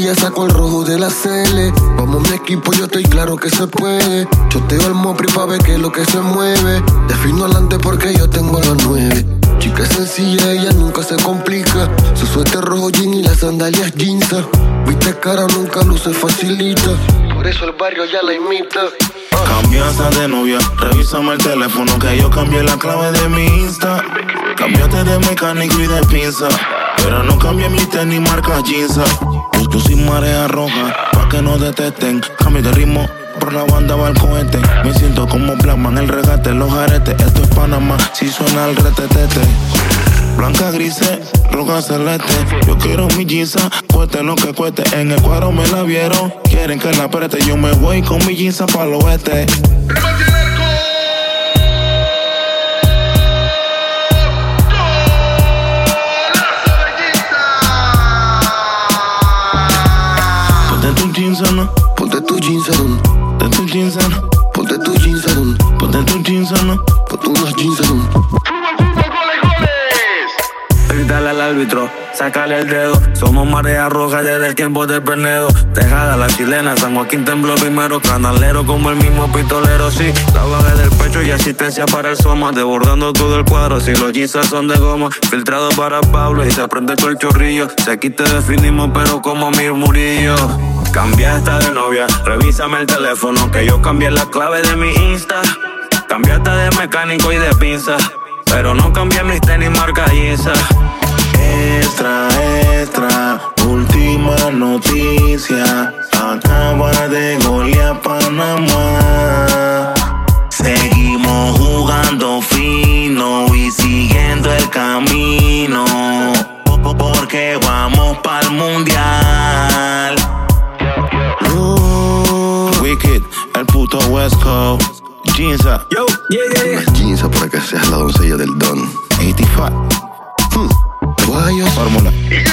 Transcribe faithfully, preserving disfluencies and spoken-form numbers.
ella sacó el rojo de la cele. Como mi equipo yo estoy claro que se puede. Choteo al Mopri pa' ver qué es lo que se mueve. Defino adelante porque yo tengo los nueve. Chica sencilla, ella nunca se complica. Su suéter rojo jean y las sandalias jeans. Viste cara, nunca luce facilita. Por eso el barrio ya la imita. Cambiaste de novia, revísame el teléfono que yo cambié la clave de mi Insta. Cambiaste de mecánico y de pinza, pero no cambié mi tenis marca jeans. Busco sin marea roja, pa' que no detesten. Cambio de ritmo, por la banda va el cohete. Me siento como Blackman, el regate, los aretes. Esto es Panamá, si suena el retetete. Blanca, grise, roja, celeste. Yo quiero mi jeans, cueste lo que cueste. En el cuadro me la vieron, quieren que la apriete. Yo me voy con mi jeans pa' el oeste. Ponte tu jeans, ¿no? Ponte tu jeans, ¿no? Ponte tu jeans, ¿no? Ponte tu jeans, ¿no? Ponte tu jeans, ¿no? Ponte unos jeans, ¿no? Grítale al árbitro, sácale el dedo. Somos marea roja desde el tiempo del Pernedo. Tejada la chilena, San Joaquín tembló primero. Canalero como el mismo pistolero, sí. La bajé del pecho y asistencia para el Soma. Desbordando todo el cuadro, si los jeans son de goma. Filtrado para Pablo y se prende todo el chorrillo. Se aquí te definimos pero como Mir Murillo. Cambiaste de novia, revísame el teléfono que yo cambié la clave de mi Insta. Cambiaste de mecánico y de pinza, pero no cambié mis tenis marca Giza. Extra, extra, última noticia. Acaba de golear Panamá. Seguimos jugando fino y siguiendo el camino, porque vamos pa'l mundial. Uh, Wicked, el puto West Coast. Jeansa, Yo, yeah, yeah. Unas jeans para que seas la doncella del Don. ochenta y cinco. Hmm. Guayos. Fórmula.